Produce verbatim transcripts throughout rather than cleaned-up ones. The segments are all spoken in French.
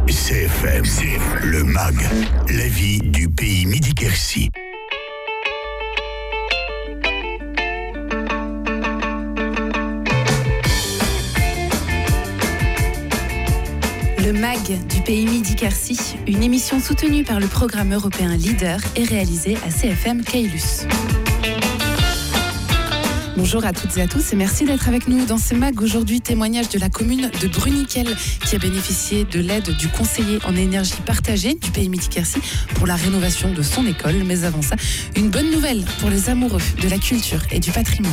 C F M, le M A G, la vie du pays Midi-Quercy. Le M A G du pays Midi-Quercy, une émission soutenue par le programme européen Leader et réalisée à C F M Caylus. Bonjour à toutes et à tous et merci d'être avec nous dans ce M A G. Aujourd'hui, témoignage de la commune de Bruniquel qui a bénéficié de l'aide du conseiller en énergie partagée du pays Midi-Quercy pour la rénovation de son école. Mais avant ça, une bonne nouvelle pour les amoureux de la culture et du patrimoine.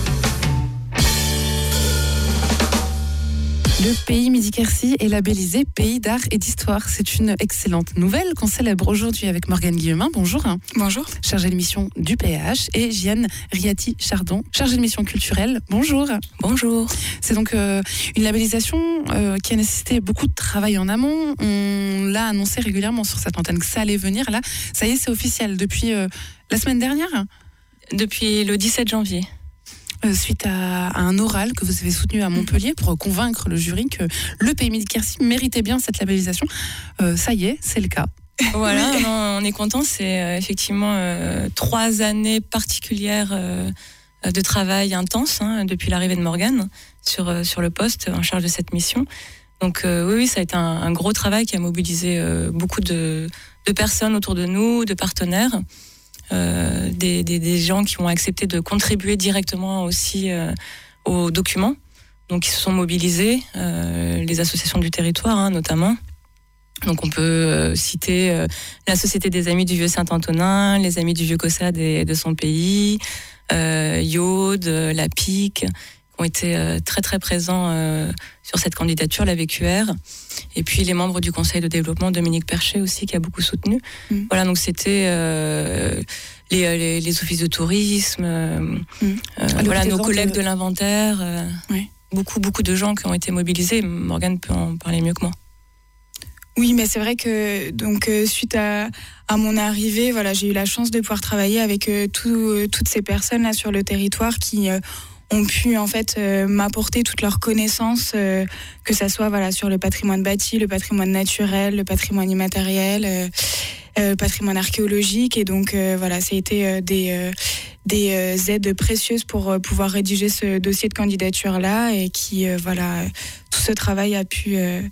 Le pays Midi-Quercy est labellisé Pays d'art et d'histoire. C'est une excellente nouvelle qu'on célèbre aujourd'hui avec Morgane Guillemin. Bonjour. Bonjour. Chargée de mission du P H et Jeanne Riati-Chardon, chargée de mission culturelle. Bonjour. Bonjour. C'est donc euh, une labellisation euh, qui a nécessité beaucoup de travail en amont. On l'a annoncé régulièrement sur cette antenne que ça allait venir. Là, ça y est, c'est officiel depuis euh, la semaine dernière. Depuis le dix-sept janvier. Euh, suite à, à un oral que vous avez soutenu à Montpellier pour convaincre le jury que le pays Midi-Quercy méritait bien cette labellisation. Euh, ça y est, c'est le cas. Voilà, non, on est content. C'est euh, effectivement euh, trois années particulières euh, de travail intense hein, depuis l'arrivée de Morgane sur, euh, sur le poste en charge de cette mission. Donc euh, oui, oui, ça a été un, un gros travail qui a mobilisé euh, beaucoup de, de personnes autour de nous, de partenaires. Euh, des, des, des gens qui ont accepté de contribuer directement aussi euh, aux documents, donc ils se sont mobilisés, euh, les associations du territoire hein, notamment. Donc on peut euh, citer euh, la Société des Amis du Vieux Saint-Antonin, les Amis du Vieux Caussade et de son pays, euh, Yaude, la P I C, qui ont été euh, très très présents euh, sur cette candidature, la V Q R, et puis les membres du Conseil de développement, Dominique Perchet aussi, qui a beaucoup soutenu. Mmh. Voilà, donc c'était euh, les, les, les offices de tourisme, euh, mmh. euh, voilà, nos collègues de, de l'inventaire, euh, oui. beaucoup, beaucoup de gens qui ont été mobilisés. Morgane peut en parler mieux que moi. Oui, mais c'est vrai que donc euh, suite à, à mon arrivée, voilà, j'ai eu la chance de pouvoir travailler avec euh, tout, euh, toutes ces personnes là sur le territoire qui euh, ont pu en fait euh, m'apporter toutes leurs connaissances, euh, que ça soit voilà sur le patrimoine bâti, le patrimoine naturel, le patrimoine immatériel, euh, euh, le patrimoine archéologique, et donc euh, voilà, ça a été euh, des euh, des euh, aides précieuses pour euh, pouvoir rédiger ce dossier de candidature là, et qui euh, voilà, tout ce travail a pu euh,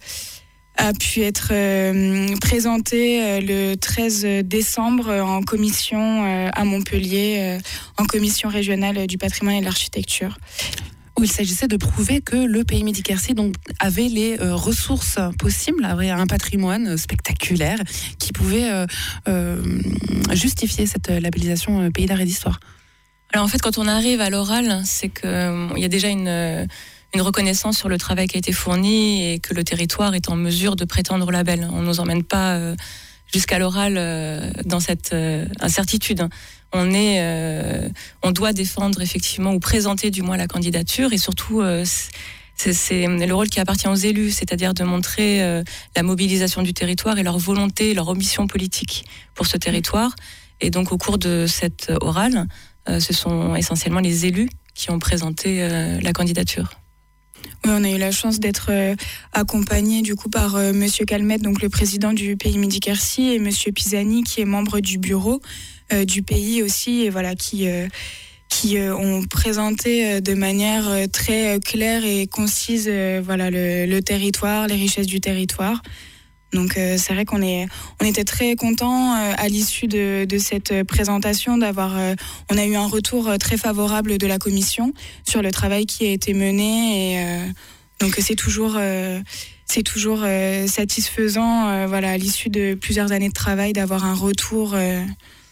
a pu être euh, présenté euh, le treize décembre en commission euh, à Montpellier, euh, en commission régionale du patrimoine et de l'architecture. Où il s'agissait de prouver que le pays Midi-Quercy donc avait les euh, ressources possibles, avait un patrimoine spectaculaire qui pouvait euh, euh, justifier cette labellisation euh, pays d'art et d'histoire. Alors en fait, quand on arrive à l'oral, c'est qu'il euh, y a déjà une... Euh, une reconnaissance sur le travail qui a été fourni et que le territoire est en mesure de prétendre au label. On ne nous emmène pas euh, jusqu'à l'oral euh, dans cette euh, incertitude. On est, euh, on doit défendre effectivement ou présenter du moins la candidature, et surtout euh, c'est, c'est le rôle qui appartient aux élus, c'est-à-dire de montrer euh, la mobilisation du territoire et leur volonté, leur ambition politique pour ce territoire. Et donc au cours de cette orale, euh, ce sont essentiellement les élus qui ont présenté euh, la candidature. Oui, on a eu la chance d'être euh, accompagnés du coup par euh, Monsieur Calmette, donc le président du pays Midi-Quercy, et Monsieur Pisani, qui est membre du bureau euh, du pays aussi, et voilà, qui euh, qui euh, ont présenté euh, de manière euh, très euh, claire et concise euh, voilà le, le territoire, les richesses du territoire. Donc euh, c'est vrai qu'on est, on était très contents euh, à l'issue de, de cette présentation d'avoir, euh, on a eu un retour euh, très favorable de la commission sur le travail qui a été mené, et euh, donc c'est toujours, euh, c'est toujours euh, satisfaisant, euh, voilà, à l'issue de plusieurs années de travail, d'avoir un retour. Euh...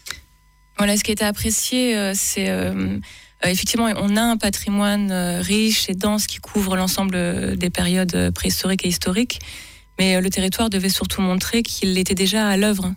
Voilà, ce qui a été apprécié, euh, c'est euh, effectivement, on a un patrimoine euh, riche et dense qui couvre l'ensemble des périodes préhistoriques et historiques. Mais le territoire devait surtout montrer qu'il était déjà à l'œuvre.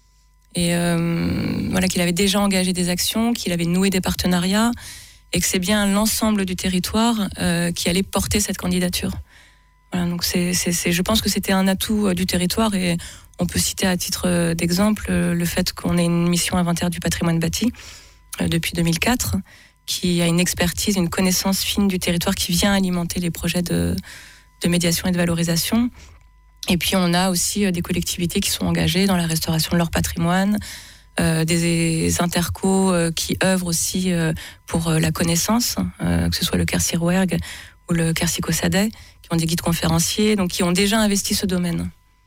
Et euh, voilà, qu'il avait déjà engagé des actions, qu'il avait noué des partenariats, et que c'est bien l'ensemble du territoire euh, qui allait porter cette candidature. Voilà, donc c'est, c'est, c'est, je pense que c'était un atout euh, du territoire, et on peut citer à titre d'exemple euh, le fait qu'on ait une mission inventaire du patrimoine bâti euh, depuis deux mille quatre, qui a une expertise, une connaissance fine du territoire qui vient alimenter les projets de, de médiation et de valorisation. Et puis on a aussi des collectivités qui sont engagées dans la restauration de leur patrimoine, euh, des intercos euh, qui œuvrent aussi euh, pour euh, la connaissance, euh, que ce soit le Quercy Rouergue ou le Quercy Cossadet, qui ont des guides conférenciers, donc qui ont déjà investi ce domaine.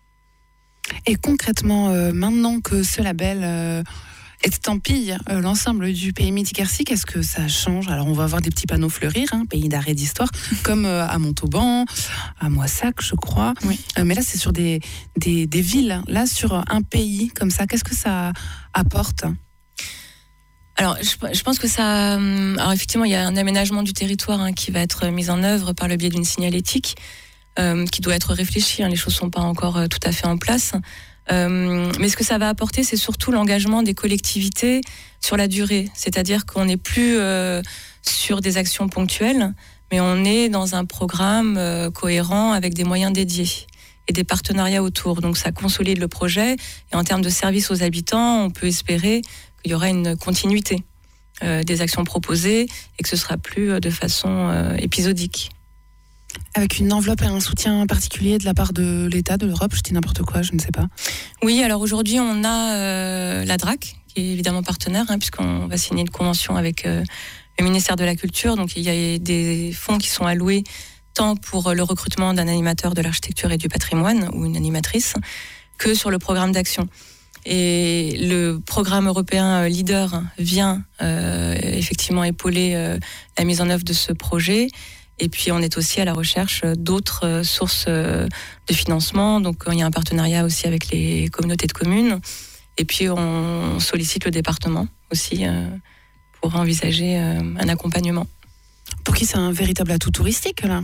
Et concrètement, euh, maintenant que ce label euh, estampille euh, l'ensemble du pays Midi-Quercy, qu'est-ce que ça change? Alors on va avoir des petits panneaux fleurir, hein, pays d'art et d'histoire, comme euh, à Montauban, à Moissac, je crois. Oui. Euh, mais là, c'est sur des, des, des villes. Là, sur un pays comme ça, qu'est-ce que ça apporte? Alors, je, je pense que ça... Alors effectivement, il y a un aménagement du territoire hein, qui va être mis en œuvre par le biais d'une signalétique euh, qui doit être réfléchie. Hein, les choses ne sont pas encore euh, tout à fait en place. Euh, mais ce que ça va apporter, c'est surtout l'engagement des collectivités sur la durée. C'est-à-dire qu'on n'est plus euh, sur des actions ponctuelles, mais on est dans un programme euh, cohérent avec des moyens dédiés et des partenariats autour. Donc ça consolide le projet. Et en termes de service aux habitants, on peut espérer qu'il y aura une continuité euh, des actions proposées et que ce ne sera plus de façon euh, épisodique. Avec une enveloppe et un soutien particulier de la part de l'État, de l'Europe, je dis n'importe quoi, je ne sais pas. Oui, alors aujourd'hui, on a euh, la D R A C, qui est évidemment partenaire, hein, puisqu'on va signer une convention avec euh, le ministère de la Culture. Donc il y a des fonds qui sont alloués tant pour le recrutement d'un animateur de l'architecture et du patrimoine, ou une animatrice, que sur le programme d'action. Et le programme européen Leader vient euh, effectivement épauler euh, la mise en œuvre de ce projet. Et puis on est aussi à la recherche d'autres sources de financement. Donc il y a un partenariat aussi avec les communautés de communes. Et puis on sollicite le département aussi euh, pour envisager euh, un accompagnement. Pour qui c'est un véritable atout touristique là?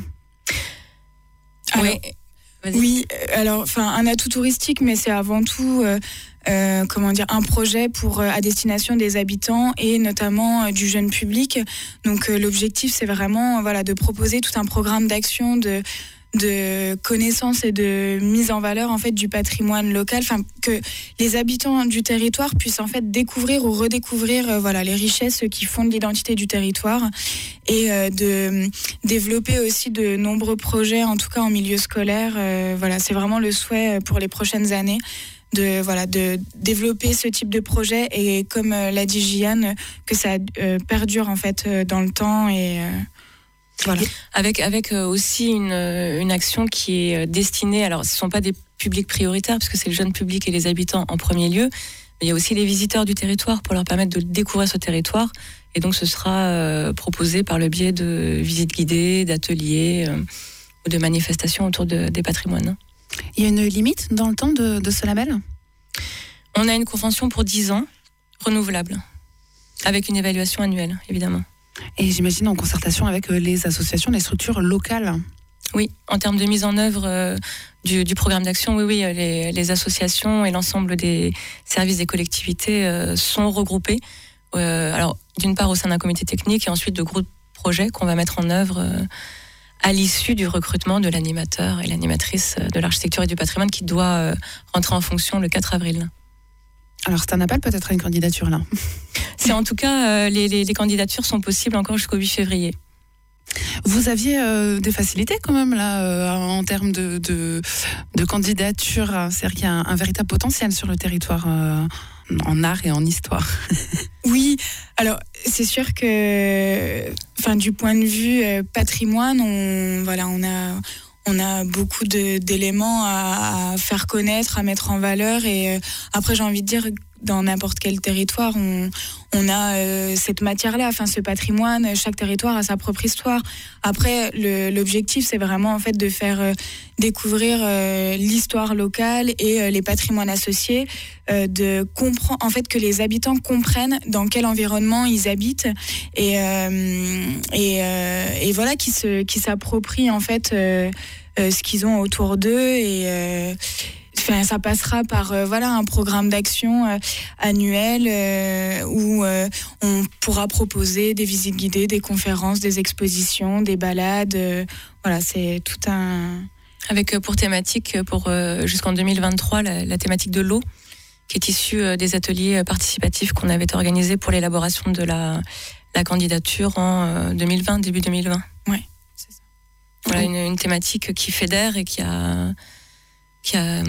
Alors, oui. Vas-y. Oui, alors, enfin, un atout touristique, mais c'est avant tout, euh, euh, comment dire, un projet pour euh, à destination des habitants et notamment euh, du jeune public. Donc, euh, l'objectif, c'est vraiment, voilà, de proposer tout un programme d'action de de connaissance et de mise en valeur en fait du patrimoine local, enfin que les habitants du territoire puissent en fait découvrir ou redécouvrir euh, voilà les richesses qui fondent l'identité du territoire et euh, de développer aussi de nombreux projets en tout cas en milieu scolaire. Euh, voilà, c'est vraiment le souhait pour les prochaines années de voilà de développer ce type de projet et comme euh, l'a dit Gianne, que ça euh, perdure en fait euh, dans le temps et euh, voilà. Avec, avec aussi une, une action qui est destinée, alors ce ne sont pas des publics prioritaires, parce que c'est le jeune public et les habitants en premier lieu, mais il y a aussi les visiteurs du territoire pour leur permettre de découvrir ce territoire. Et donc ce sera euh, proposé par le biais de visites guidées, d'ateliers euh, ou de manifestations autour de, des patrimoines. Il y a une limite dans le temps de, de ce label? On a une convention pour dix ans, renouvelable, avec une évaluation annuelle, évidemment. Et j'imagine en concertation avec les associations, les structures locales. Oui, en termes de mise en œuvre euh, du, du programme d'action, oui, oui, les, les associations et l'ensemble des services des collectivités euh, sont regroupés. Euh, alors, d'une part au sein d'un comité technique et ensuite de groupes projets qu'on va mettre en œuvre euh, à l'issue du recrutement de l'animateur et l'animatrice de l'architecture et du patrimoine qui doit euh, rentrer en fonction le quatre avril. Alors c'est un appel peut-être à une candidature là. C'est en tout cas, euh, les, les, les candidatures sont possibles encore jusqu'au huit février. Vous aviez euh, des facilités quand même là euh, en termes de, de, de candidature, c'est-à-dire qu'il y a un, un véritable potentiel sur le territoire euh, en art et en histoire. Oui, alors c'est sûr que, enfin du point de vue euh, patrimoine, on voilà, on a on a beaucoup de, d'éléments à, à faire connaître, à mettre en valeur et euh, après j'ai envie de dire dans n'importe quel territoire, on, on a euh, cette matière-là, enfin ce patrimoine. Chaque territoire a sa propre histoire. Après, le, l'objectif, c'est vraiment en fait de faire euh, découvrir euh, l'histoire locale et euh, les patrimoines associés, euh, de comprendre, en fait, que les habitants comprennent dans quel environnement ils habitent et euh, et, euh, et voilà, qui se qui s'approprient en fait euh, euh, ce qu'ils ont autour d'eux et euh, Enfin, ça passera par euh, voilà un programme d'action euh, annuel euh, où euh, on pourra proposer des visites guidées, des conférences, des expositions, des balades. Euh, voilà, c'est tout un. Avec pour thématique pour euh, jusqu'en deux mille vingt-trois la, la thématique de l'eau, qui est issue euh, des ateliers participatifs qu'on avait organisés pour l'élaboration de la la candidature en euh, deux mille vingt, début deux mille vingt. Ouais, c'est ça. Voilà, une, une thématique qui fédère et qui a qui a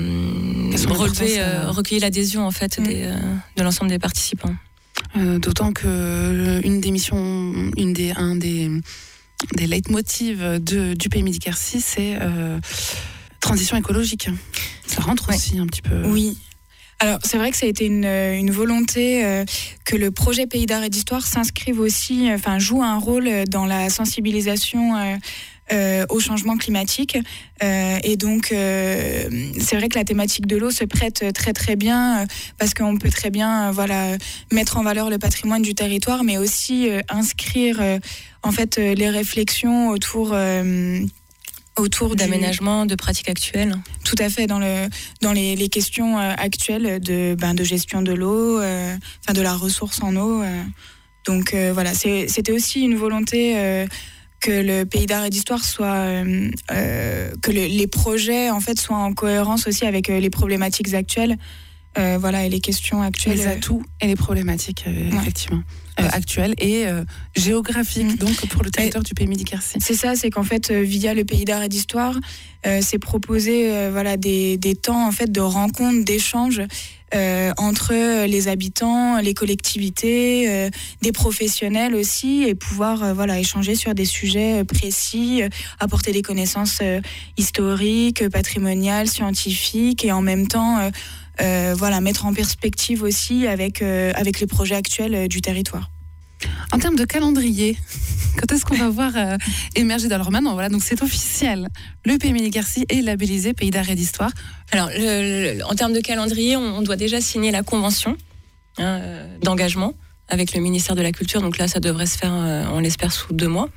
relevé, euh, recueilli l'adhésion en fait mmh. des, euh, de l'ensemble des participants. Euh, d'autant que une des missions, une des, un des, des leitmotivs de, du Pays Midi Quercy, c'est euh, transition écologique. Ça rentre ouais. aussi un petit peu. Oui. Alors, c'est vrai que ça a été une, une volonté euh, que le projet Pays d'Art et d'Histoire s'inscrive aussi, enfin, joue un rôle dans la sensibilisation euh, euh, au changement climatique. Euh, et donc, euh, c'est vrai que la thématique de l'eau se prête très très bien euh, parce qu'on peut très bien, euh, voilà, mettre en valeur le patrimoine du territoire, mais aussi euh, inscrire euh, en fait euh, les réflexions autour. Euh, autour d'aménagement, du... de pratiques actuelles. Tout à fait, dans, le, dans les, les questions euh, actuelles de, ben, de gestion de l'eau, euh, enfin de la ressource en eau. Euh. Donc euh, voilà, c'est, c'était aussi une volonté euh, que le Pays d'Art et d'Histoire soit, euh, euh, que le, les projets en fait soient en cohérence aussi avec euh, les problématiques actuelles. Euh, voilà, et les questions actuelles. Les atouts et les problématiques, euh, ouais. effectivement. Euh, actuelles et euh, géographiques, mmh. donc pour le territoire et du Pays Midi Quercy. C'est ça, c'est qu'en fait, euh, via le Pays d'Art et d'Histoire, euh, c'est proposer euh, voilà, des, des temps en fait, de rencontres, d'échanges euh, entre les habitants, les collectivités, euh, des professionnels aussi, et pouvoir euh, voilà, échanger sur des sujets précis, euh, apporter des connaissances euh, historiques, patrimoniales, scientifiques, et en même temps... Euh, Euh, voilà, mettre en perspective aussi avec, euh, avec les projets actuels euh, du territoire. En termes de calendrier, quand est-ce qu'on va voir euh, émerger dans leur maintenant, voilà, donc c'est officiel. Le Pays Midi Quercy est labellisé Pays d'Art et d'Histoire. Alors, le, le, en termes de calendrier, on, on doit déjà signer la convention hein, euh, d'engagement avec le ministère de la Culture. Donc là, ça devrait se faire, euh, on l'espère, sous deux mois.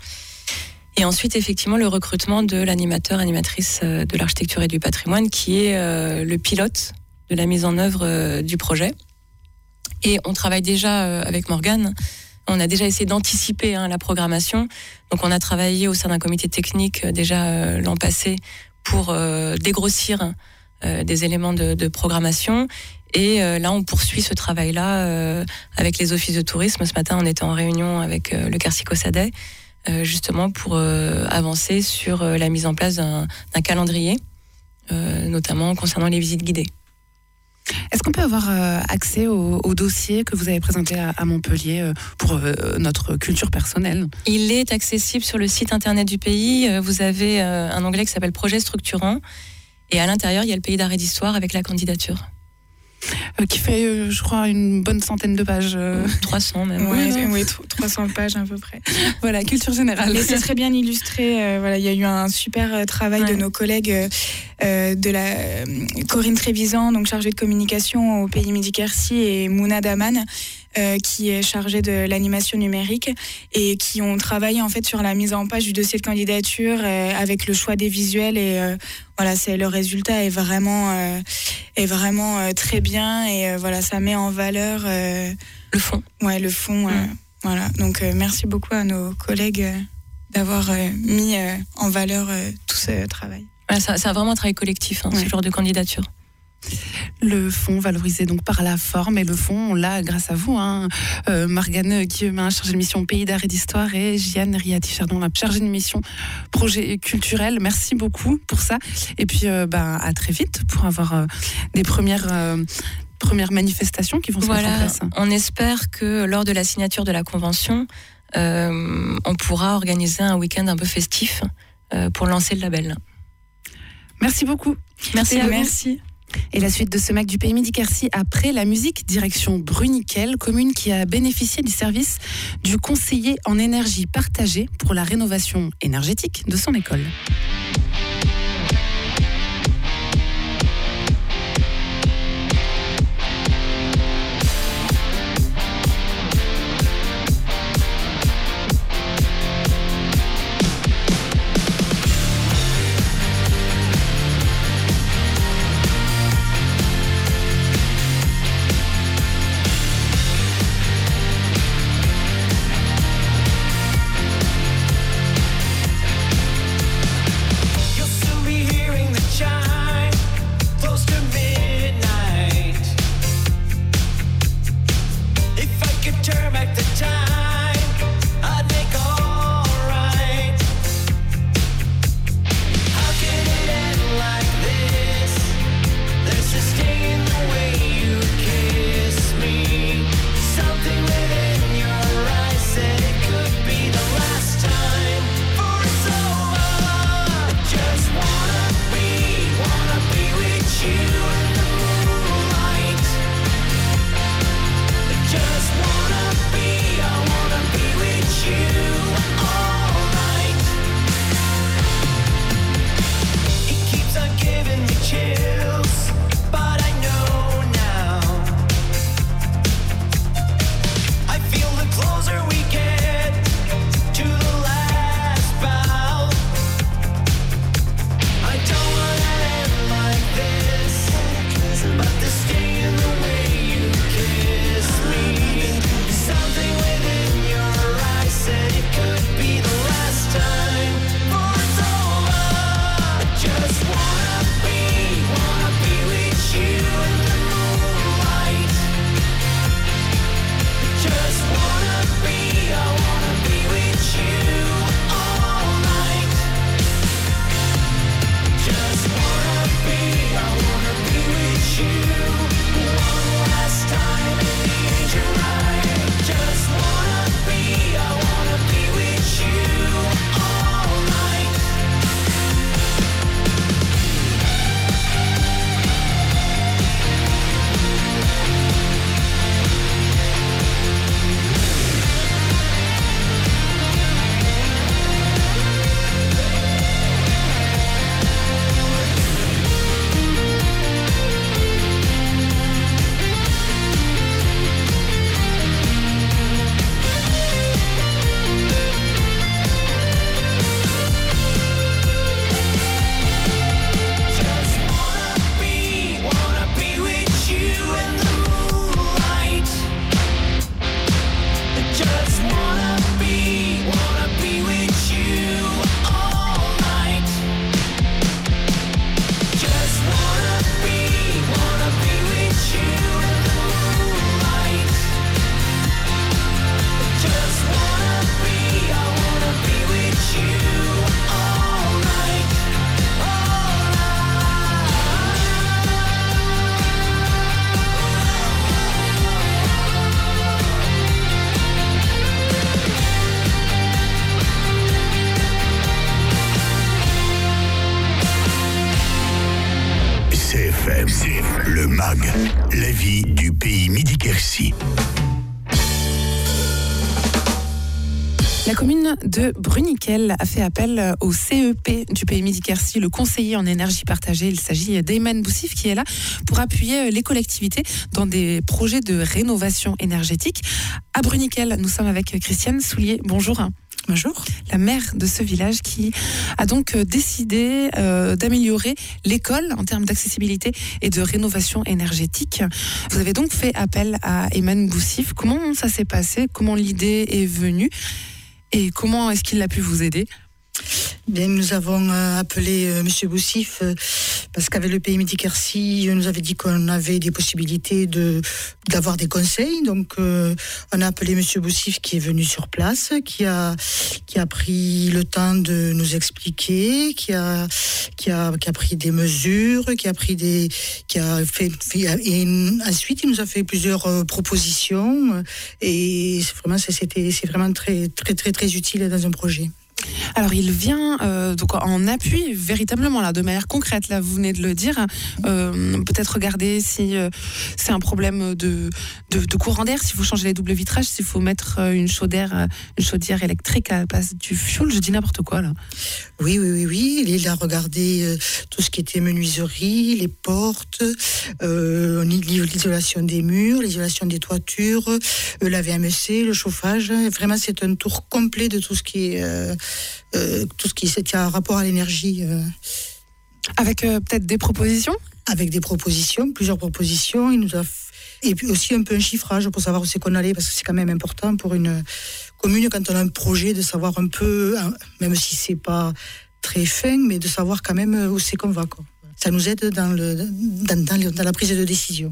Et ensuite, effectivement, le recrutement de l'animateur, animatrice euh, de l'architecture et du patrimoine, qui est euh, le pilote de la mise en œuvre euh, du projet. Et on travaille déjà euh, avec Morgane, on a déjà essayé d'anticiper hein, la programmation. Donc on a travaillé au sein d'un comité technique euh, déjà euh, l'an passé pour euh, dégrossir euh, des éléments de, de programmation. Et euh, là, on poursuit ce travail-là euh, avec les offices de tourisme. Ce matin, on était en réunion avec euh, le Quercy-Cossadet, euh, justement pour euh, avancer sur euh, la mise en place d'un, d'un calendrier, euh, notamment concernant les visites guidées. Est-ce qu'on peut avoir euh, accès au, au dossier que vous avez présenté à, à Montpellier euh, pour euh, notre culture personnelle ? Il est accessible sur le site internet du pays. Vous avez euh, un onglet qui s'appelle Projet structurant. Et à l'intérieur, il y a le Pays d'Art et d'Histoire avec la candidature. Euh, qui fait, euh, je crois, une bonne centaine de pages. Euh... trois cents même. Oui, ouais, ouais, trois cents pages à peu près. Voilà, culture générale. Et c'est très bien illustré. Euh, voilà, il y a eu un super travail ouais. de nos collègues euh, de la euh, Corinne Trévisan, donc chargée de communication au Pays Midi Quercy, et Mouna Daman, euh, qui est chargée de l'animation numérique, et qui ont travaillé en fait sur la mise en page du dossier de candidature euh, avec le choix des visuels. Et euh, voilà, c'est le résultat est vraiment euh, est vraiment euh, très bien, et euh, voilà, ça met en valeur euh, le fond. Ouais, le fond. Euh, mmh. Voilà, donc euh, merci beaucoup à nos collègues euh, d'avoir euh, mis euh, en valeur euh, tout ce travail. Voilà, ça, c'est vraiment un travail collectif, hein, ouais. ce genre de candidature. Le fond valorisé donc par la forme, et le fond, on l'a grâce à vous, hein. euh, Morgane Guillemin, chargée de mission Pays d'Art et d'Histoire, et Jeanne Riati-Chardon, la chargée de mission projet culturel. Merci beaucoup pour ça, et puis euh, bah, à très vite pour avoir euh, des premières euh, premières manifestations qui vont se voilà, mettre en place. On espère que lors de la signature de la convention, euh, on pourra organiser un week-end un peu festif euh, pour lancer le label. Merci beaucoup. Merci à vous. Merci. Et la suite de ce Mac du Pays Midi Quercy, après la musique, direction Bruniquel, commune qui a bénéficié du service du conseiller en énergie partagée pour la rénovation énergétique de son école. C'est le M A G, la vie du pays Midi-Quercy. La commune de Bruniquel a fait appel au C E P du pays Midi-Quercy, le conseiller en énergie partagée. Il s'agit d'Ayman Boussif qui est là pour appuyer les collectivités dans des projets de rénovation énergétique. À Bruniquel, nous sommes avec Christiane Soulier. Bonjour. Bonjour. La maire de ce village qui a donc décidé euh, d'améliorer l'école en termes d'accessibilité et de rénovation énergétique. Vous avez donc fait appel à Ayman Boussif. Comment ça s'est passé? Comment l'idée est venue? Et comment est-ce qu'il a pu vous aider? Bien, nous avons euh, appelé euh, Monsieur Boussif euh, parce qu'avec le pays Midi-Quercy, il nous avait dit qu'on avait des possibilités de d'avoir des conseils. Donc, euh, on a appelé Monsieur Boussif qui est venu sur place, qui a qui a pris le temps de nous expliquer, qui a qui a qui a pris des mesures, qui a pris des qui a fait, fait et ensuite il nous a fait plusieurs euh, propositions et c'est vraiment c'était c'est vraiment très très très très utile dans un projet. Alors il vient euh, donc en appui véritablement là, de manière concrète, là vous venez de le dire, euh, peut-être regarder si euh, c'est un problème de, de, de courant d'air, si vous changez les doubles vitrages, s'il faut mettre une chaudière, une chaudière électrique à la place du fioul, je dis n'importe quoi là. Oui, oui, oui, oui. Il a regardé euh, tout ce qui était menuiserie, les portes, euh, l'isolation des murs, l'isolation des toitures, euh, la V M C, le chauffage. Vraiment, c'est un tour complet de tout ce qui est euh, euh, tout ce qui, qui a un rapport à l'énergie. Euh. Avec euh, peut-être des propositions? Avec des propositions, plusieurs propositions. Il nous a f... Et puis aussi un peu un chiffrage pour savoir où c'est qu'on allait, parce que c'est quand même important pour une commune, quand on a un projet, de savoir un peu, même si c'est pas très fin, mais de savoir quand même où c'est qu'on va, quoi. Ça nous aide dans, le, dans, dans, le, dans la prise de décision.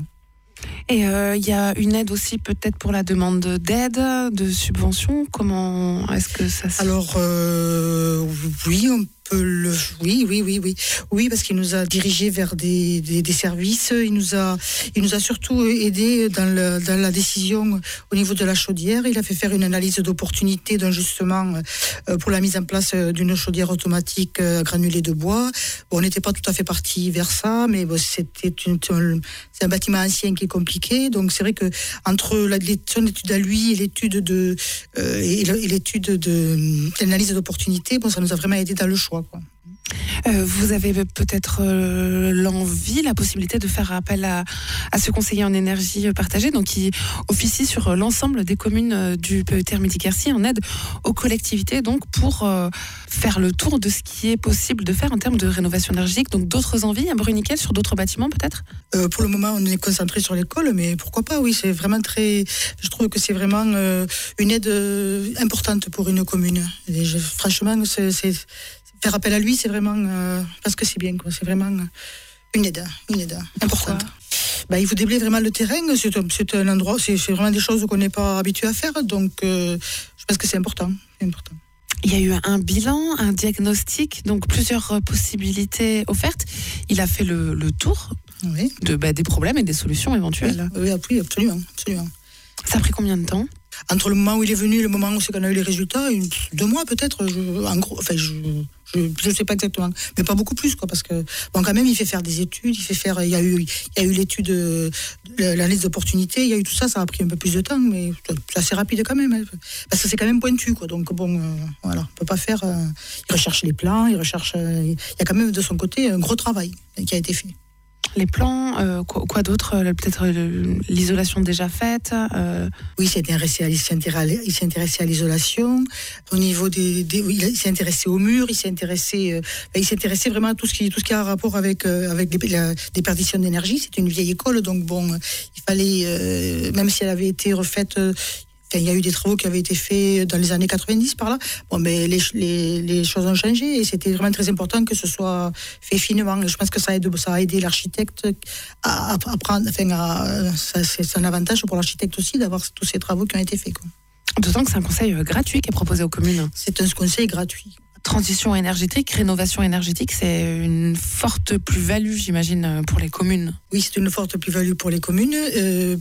Et il euh, y a une aide aussi peut-être pour la demande d'aide, de subvention. Comment est-ce que ça se... Alors, euh, oui, on peut le... Oui, oui, oui, oui. Oui, parce qu'il nous a dirigés vers des, des, des services. Il nous a, il nous a surtout aidé dans, le, dans la décision au niveau de la chaudière. Il a fait faire une analyse d'opportunité d'ajustement euh, pour la mise en place d'une chaudière automatique euh, granulée de bois. Bon, on n'était pas tout à fait parti vers ça, mais bon, c'était une, c'est un bâtiment ancien qui est compliqué. Donc, c'est vrai que entre la, son étude à lui et l'étude de euh, et l'étude de l'analyse d'opportunité, bon, ça nous a vraiment aidé dans le choix, quoi. Euh, vous avez peut-être euh, l'envie, la possibilité de faire appel à, à ce conseiller en énergie partagée, donc qui officie sur l'ensemble des communes du P E T R Midi-Quercy en aide aux collectivités, donc pour euh, faire le tour de ce qui est possible de faire en termes de rénovation énergétique. Donc d'autres envies à Bruniquel, sur d'autres bâtiments peut-être? euh, Pour le moment, on est concentré sur l'école, mais pourquoi pas? Oui, c'est vraiment très. Je trouve que c'est vraiment euh, une aide euh, importante pour une commune. Et je, franchement, c'est, c'est faire appel à lui, c'est vraiment euh, parce que c'est bien, quoi. C'est vraiment une aide, une aide importante. Bah, il faut déblayer vraiment le terrain. C'est un, c'est un endroit, c'est, c'est vraiment des choses qu'on n'est pas habitué à faire, donc euh, je pense que c'est important, c'est important. Il y a eu un bilan, un diagnostic, donc plusieurs possibilités offertes. Il a fait le, le tour oui. de, bah, des problèmes et des solutions éventuelles. Oui, oui, absolument, absolument. Ça a pris combien de temps? Entre le moment où il est venu et le moment où c'est qu'on a eu les résultats, une, deux mois peut-être, je, en gros, enfin je je ne sais pas exactement, mais pas beaucoup plus, quoi, parce que bon, quand même il fait faire des études, il fait faire, il y a eu, il y a eu l'étude, de, l'analyse d'opportunité, il y a eu tout ça, ça a pris un peu plus de temps, mais c'est assez rapide quand même, hein, parce que c'est quand même pointu, quoi, donc bon, euh, voilà, on peut pas faire, euh, il recherche les plans, il recherche, euh, il y a quand même de son côté un gros travail qui a été fait. Les plans, euh, quoi, quoi d'autre? Peut-être l'isolation déjà faite euh... Oui, il s'est intéressé à, il s'est intéressé, il s'est intéressé à l'isolation. Au niveau des, des il s'est intéressé aux murs, il s'est intéressé, euh, il s'est intéressé vraiment à tout ce qui, tout ce qui a un rapport avec euh, avec des, la, des perditions d'énergie. C'était une vieille école, donc bon, il fallait, euh, même si elle avait été refaite. Euh, Il y a eu des travaux qui avaient été faits dans les années quatre-vingt-dix par là. Bon, mais les, les, les choses ont changé et c'était vraiment très important que ce soit fait finement. Je pense que ça, aide, ça a aidé l'architecte à, à prendre. Enfin, à, ça, c'est un avantage pour l'architecte aussi d'avoir tous ces travaux qui ont été faits, quoi. D'autant que c'est un conseil gratuit qui est proposé aux communes. C'est un conseil gratuit. Transition énergétique, rénovation énergétique, c'est une forte plus-value, j'imagine, pour les communes. Oui, c'est une forte plus-value pour les communes. Euh,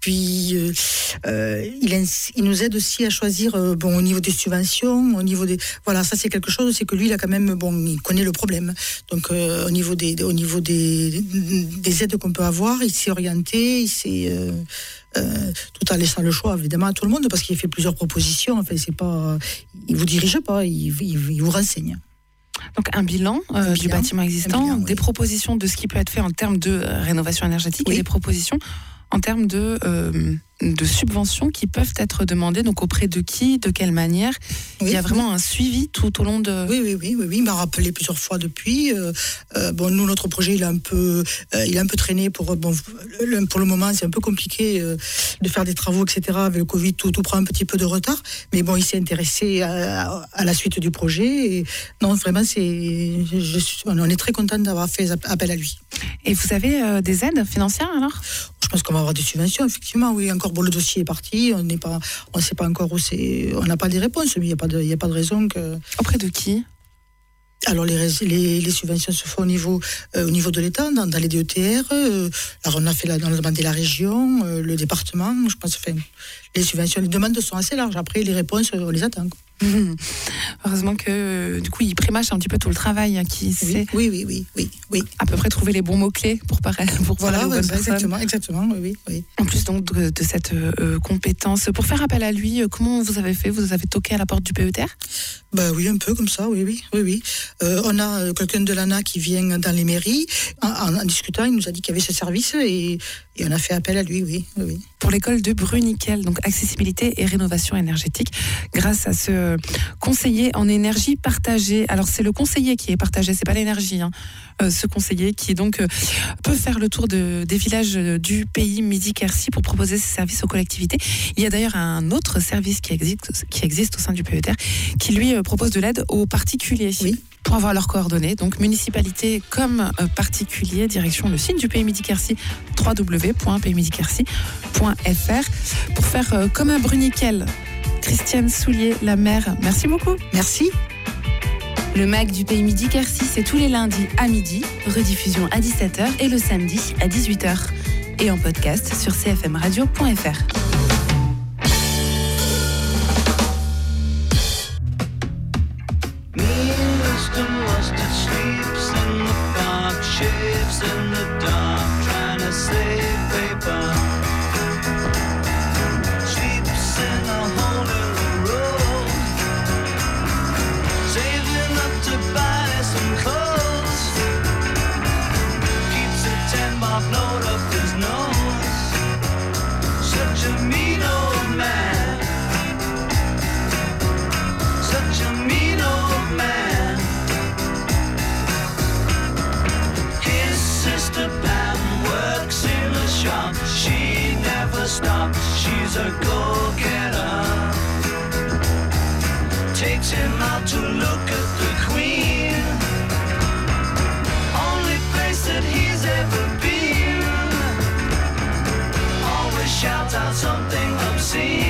puis euh, euh, il, ins- il nous aide aussi à choisir euh, bon au niveau des subventions, au niveau des voilà, ça c'est quelque chose, c'est que lui il a quand même bon, il connaît le problème. Donc euh, au niveau des au niveau des des aides qu'on peut avoir, il s'est orienté, il s'est euh, euh, tout en laissant le choix évidemment à tout le monde parce qu'il fait plusieurs propositions. Enfin, c'est pas, il vous dirige pas, il, il, il vous renseigne. Donc un bilan, euh, Un du bilan, bâtiment existant, bilan, oui. des propositions de ce qui peut être fait en termes de euh, rénovation énergétique Oui. et des propositions en termes de, euh, de subventions qui peuvent être demandées. Donc auprès de qui, de quelle manière. Oui, Il y a vraiment oui. un suivi tout au long de... Oui, oui, oui, oui, oui, il m'a rappelé plusieurs fois depuis. Euh, euh, bon, nous, notre projet, il a un peu, euh, il a un peu traîné pour, bon, le, pour le moment, c'est un peu compliqué euh, de faire des travaux, et cetera. Avec le Covid, tout, tout prend un petit peu de retard. Mais bon, il s'est intéressé à, à la suite du projet. Et non, vraiment, c'est, je suis, on est très content d'avoir fait appel à lui. Et vous avez euh, des aides financières alors ? Je pense qu'on va avoir des subventions, effectivement. Oui, encore bon, le dossier est parti. On n'est pas, on ne sait pas encore où c'est. On n'a pas des réponses, mais il n'y a pas de, il y a pas de raison que. Auprès de qui ? Alors les, les, les subventions se font au niveau, euh, au niveau de l'État, dans, dans les D E T R. Euh, alors on a fait la, on a demandé la région, euh, le département. Je pense, enfin, les subventions, les demandes sont assez larges. Après les réponses, on les attend. Mmh. Heureusement que euh, du coup il prémâche un petit peu tout le travail, hein, qui Oui, sait oui, oui, oui, oui, oui. à peu près trouver les bons mots clés pour parler pour Voilà, parler aux ouais, bonnes ça, personnes. exactement, exactement, oui, oui, oui. En plus donc de, de cette euh, compétence, pour faire appel à lui, euh, comment vous avez fait ? Vous avez toqué à la porte du P E T R ? Ben oui, un peu comme ça, oui, oui, oui, oui. Euh, on a euh, quelqu'un de l'A N A qui vient dans les mairies. En, en, en discutant, il nous a dit qu'il y avait ce service et, et on a fait appel à lui, oui, oui, oui. Pour l'école de Bruniquel, donc accessibilité et rénovation énergétique, grâce à ce conseiller en énergie partagée. Alors c'est le conseiller qui est partagé, c'est pas l'énergie. Hein. Euh, ce conseiller qui donc euh, peut faire le tour de, des villages du pays Midi-Quercy pour proposer ses services aux collectivités. Il y a d'ailleurs un autre service qui existe, qui existe au sein du P E T R, qui lui euh, propose de l'aide aux particuliers. Oui. Pour avoir leurs coordonnées, donc municipalité comme euh, particulier, direction le site du pays Midi-Quercy, w w w point pays midi quercy point f r. Pour faire euh, comme un Bruniquel, Christiane Soulier, la maire, merci beaucoup. Merci. Le MAG du pays Midi-Quercy, c'est tous les lundis à midi, rediffusion à dix-sept heures et le samedi à dix-huit heures. Et en podcast sur c f m radio point f r. Stop, she's a go-getter. Takes him out to look at the Queen. Only place that he's ever been. Always shouts out something obscene.